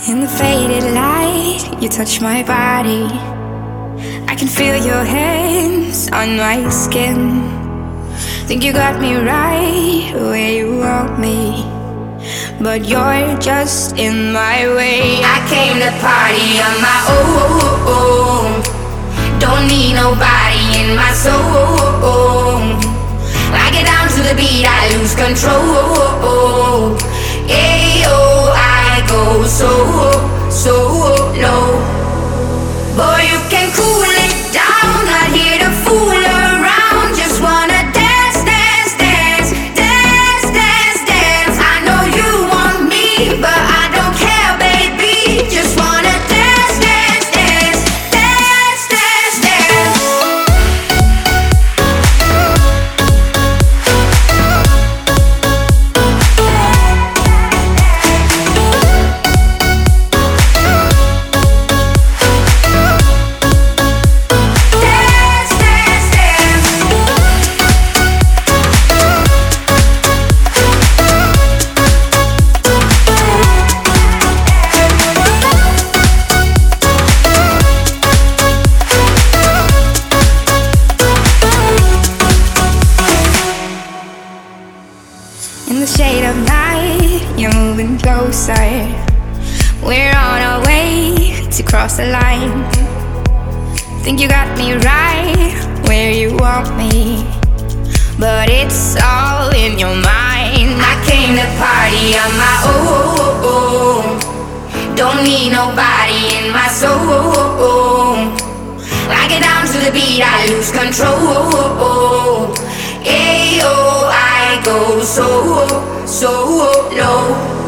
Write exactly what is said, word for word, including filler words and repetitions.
In the faded light, you touch my body. I can feel your hands on my skin. Think you got me right where you want me, but you're just in my way. I came to party on my own. Don't need nobody in my soul. I get down to the beat, I lose control. Ayo, I go so, so low. Boy, you can cool it down, not here to fool around. Just wanna dance, dance, dance, dance, dance, dance. I know you want me, but I don't care, baby. Just wanna dance, dance, dance, dance, dance, dance. In the shade of night, you're moving closer. We're on our way to cross the line. Think you got me right where you want me, but it's all in your mind. I came to party on my own. Don't need nobody in my soul. I get down to the beat, I lose control. Ayo, I go so, so low.